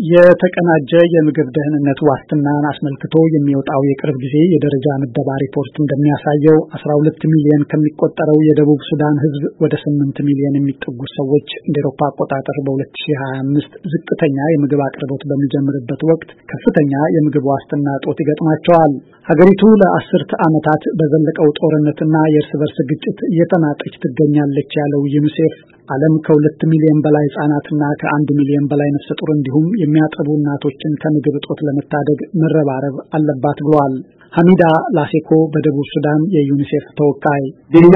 የተቀናጀ የምግብ ደህንነት ዋስትናን አስመልክቶ የሚወጣው የቅርብ ጊዜ የደረጃ ምደባ ሪፖርት እንደሚያሳየው 12 ሚሊዮን ከሚቆጠረው የደቡብ ሱዳን ሕዝብ ወደ 8 ሚሊዮን የሚጠጉ ሰዎች እንደ አውሮፓ አቆጣጠር በ2025 ዝቅተኛ የምግብ አቅርቦት በሚጀምርበት ወቅት ከፍተኛ የምግብ ዋስትና እጦት ይገጥማቸዋል። ሀገሪቱ ለአስርተ ዓመታት በዘለቀው ጦርነትና የእርስ በርስ ግጭት እየተናጠች ትገኛለች ያለው ዩኒሴፍ ዓለም ከ2 ሚሊዮን በላይ ህጻናትና ከ1 ሚሊዮን በላይ ነፍሰ ጡር እንዲሁም የሚያጠቡ እናቶችን ከምግብ እጦት ለመታደግ መረባረብ አለባት ብሏል። ሐሚዳ ላሴኮ በደቡብ ሱዳን የዩኒሴፍ ተወካይ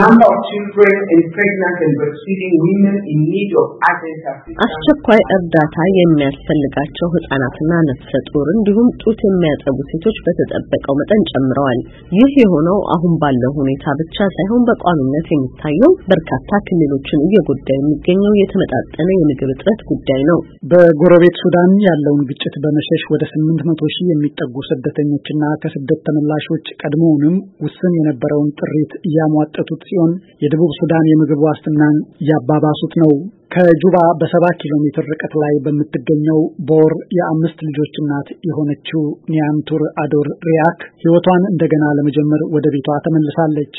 አስቸኳይ እርዳታ የሚያስፈልጋቸው ህጻናትና ነፍሰ ጡር እንዲሁም ጡት የሚያጠቡ ሴቶች በተጠበቀው መጠን ጨምረዋል። ይህ የሆነው አሁን ባለው ሁኔታ ብቻ ሳይሆን በቋሚነት የሚታየው በርካታ ክልሎችን እየጎዳ የሚገኘው የተመጣጠነ የምግብ እጥረት ጉዳይ ነው። በጎረቤት ሱዳን ያለውን ግጭት በመሸሽ ወደ 800,000 የሚጠጉ ስደተኞችና ከስደት ተመላሾች ቀድሞውንም ውስን የነበረውን ጥሪት እያሟጠጡት ሲሆን የደቡብ ሱዳን የምግብ ዋስትናን ያባባሱት ነው። ከጁባ በ7 ኪሎ ሜትር ርቀት ላይ በምትገኘው ቦር የ5 ልጆች እናት የሆነችው ኒያንቱር አዶር ሪያክ ህይወቷን እንደገና ለመጀመር ወደ ቤቷ ተመልሳለች።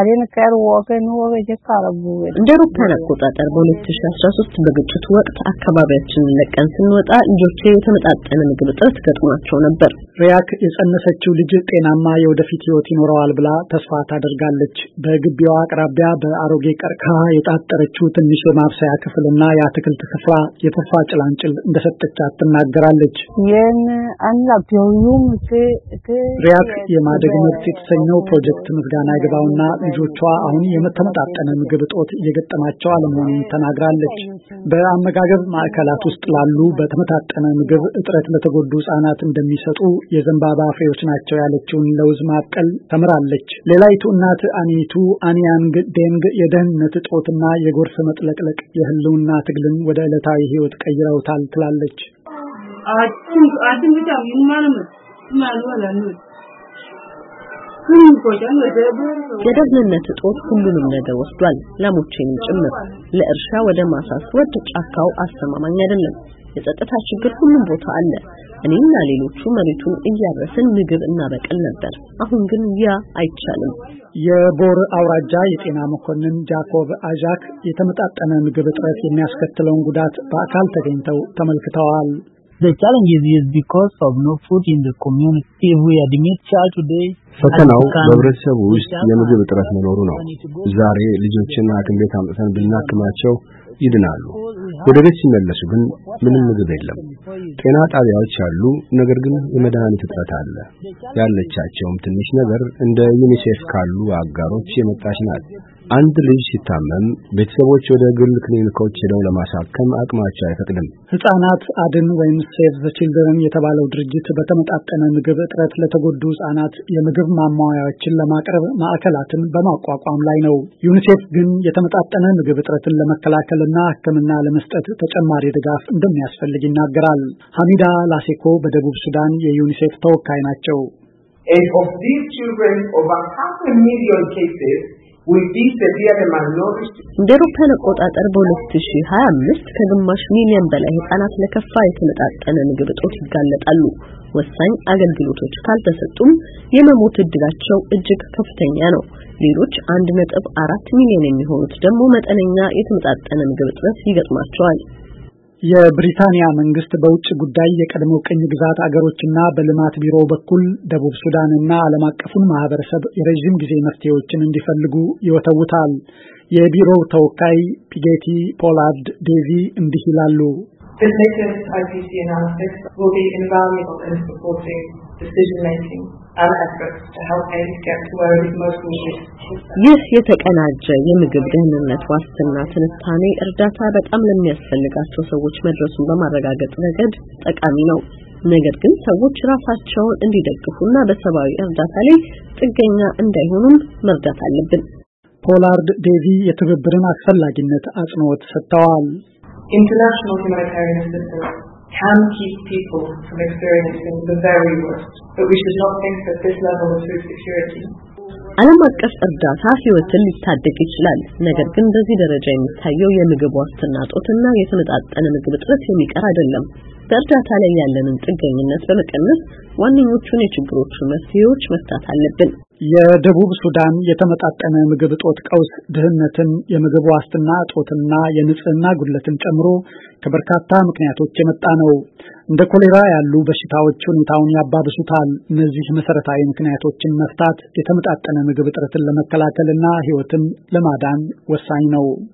እንደ አውሮፓውያን አቆጣጠር በ2013 በግጭቱ ወቅት አካባቢያችንን ለቀን ስንወጣ ልጆቼ የተመጣጠነ ምግብ እጥረት ገጥሟቸው ነበር። ሪያክ የጸነሰችው ልጅ ጤናማ የወደፊት ህይወት ይኖረዋል ብላ ተስፋ ታደርጋለች። በግቢዋ አቅራቢያ በአሮጌ ቀርከሃ የጣጠረችው ትንሽ የማብሰያ ክፍልና የአትክልት ስፍራ የተስፋ ጭላንጭል እንደሰጠቻት ትናገራለች። ሪያክ የማደግ መብት የተሰኘው ፕሮጀክት ምስጋና ይግባውና ልጆቿ አሁን የተመጣጠነ ምግብ እጦት እየገጠማቸው አለመሆኑን ተናግራለች። በአመጋገብ ማዕከላት ውስጥ ላሉ በተመጣጠነ ምግብ እጥረት ለተጎዱ ህጻናት እንደሚሰጡ የዘንባባ ፍሬዎች ናቸው ያለችውን ለውዝ ማብቀል ተምራለች። ሌላይቱ እናት አኒቱ አኒያንግ ዴንግ የደህንነት እጦትና የጎርፍ መጥለቅለቅ የህልውና ትግልን ወደ ዕለታዊ ህይወት ቀይረውታል ትላለች። የደህንነት እጦት ሁሉንም ነገር ወስዷል፣ ላሞቼንም ጭምር። ለእርሻ ወደ ማሳ ስወድ ጫካው አስተማማኝ አይደለም። የጸጥታ ችግር ሁሉም ቦታ አለ። እኔና ሌሎቹ መሬቱን እያረስን ምግብ እናበቅል ነበር። አሁን ግን ያ አይቻልም። የቦር አውራጃ የጤና መኮንን ጃኮብ አጃክ የተመጣጠነ ምግብ እጥረት የሚያስከትለውን ጉዳት በአካል ተገኝተው ተመልክተዋል። The challenge is because of no food in the community. If we admit child today, ፈተናው በህብረተሰቡ ውስጥ የምግብ እጥረት መኖሩ ነው። ዛሬ ልጆችን ሐኪም ቤት አምጥተን ብናክማቸው ይድናሉ። ወደ ቤት ሲመለሱ ግን ምንም ምግብ የለም። ጤና ጣቢያዎች አሉ፣ ነገር ግን የመድኃኒት እጥረት አለ። ያለቻቸውም ትንሽ ነገር እንደ ዩኒሴፍ ካሉ አጋሮች የመጣች ናት። አንድ ልጅ ሲታመም ቤተሰቦች ወደ ግል ክሊኒኮች ሄደው ለማሳከም አቅማቸው አይፈቅድም። ህጻናት አድን ወይም ሴቭ ዘ ቺልድረን የተባለው ድርጅት በተመጣጠነ ምግብ እጥረት ለተጎዱ ህጻናት የምግብ ማሟያዎችን ለማቅረብ ማዕከላትን በማቋቋም ላይ ነው። ዩኒሴፍ ግን የተመጣጠነ ምግብ እጥረትን ለመከላከልና ሕክምና ለመስጠት ተጨማሪ ድጋፍ እንደሚያስፈልግ ይናገራል። ሐሚዳ ላሴኮ በደቡብ ሱዳን የዩኒሴፍ ተወካይ ናቸው። Of these children, over 500,000 cases እንደ አውሮፓውያን አቆጣጠር በ2025 ከግማሽ ሚሊዮን በላይ ህጻናት ለከፋ የተመጣጠነ ምግብ እጦት ይጋለጣሉ። ወሳኝ አገልግሎቶች ካልተሰጡም የመሞት እድላቸው እጅግ ከፍተኛ ነው። ሌሎች 1.4 ሚሊዮን የሚሆኑት ደግሞ መጠነኛ የተመጣጠነ ምግብ እጥረት ይገጥማቸዋል። የብሪታንያ መንግስት በውጭ ጉዳይ የቀድሞ ቅኝ ግዛት አገሮችና በልማት ቢሮ በኩል ደቡብ ሱዳንና ዓለም አቀፉን ማህበረሰብ የረጅም ጊዜ መፍትሄዎችን እንዲፈልጉ ይወተውታል። የቢሮው ተወካይ ፒጌቲ ፖላርድ ዴቪ እንዲህ ይላሉ። The latest IPC analysis will be invaluable in supporting decision making and efforts to help aid get to where it is most needed. ይህ የተቀናጀ የምግብ ደህንነት ዋስትና ትንታኔ እርዳታ በጣም ለሚያስፈልጋቸው ሰዎች መድረሱን በማረጋገጥ ረገድ ጠቃሚ ነው። ነገር ግን ሰዎች ራሳቸውን እንዲደግፉና በሰብአዊ እርዳታ ላይ ጥገኛ እንዳይሆኑም መርዳት አለብን። ፖላርድ ዴቪ የትብብርን አስፈላጊነት አጽንኦት ሰጥተዋል። International humanitarian assistance can keep people from experiencing the very worst, but we should not think that this level of food security ዓለም አቀፍ እርዳታ ህይወትን ሊታደግ ይችላል። ነገር ግን በዚህ ደረጃ የሚታየው የምግብ ዋስትና እጦትና የተመጣጠነ ምግብ እጥረት የሚቀር አይደለም። በእርዳታ ላይ ያለንን ጥገኝነት በመቀነስ ዋነኞቹን የችግሮቹ መፍትሄዎች መፍታት አለብን። የደቡብ ሱዳን የተመጣጠነ ምግብ እጦት ቀውስ ድህነትን፣ የምግብ ዋስትና እጦትና የንጽህና ጉድለትን ጨምሮ ከበርካታ ምክንያቶች የመጣ ነው። እንደ ኮሌራ ያሉ በሽታዎች ሁኔታውን ያባብሱታል። እነዚህ መሰረታዊ ምክንያቶችን መፍታት የተመጣጠነ ምግብ እጥረትን ለመከላከልና ህይወትን ለማዳን ወሳኝ ነው።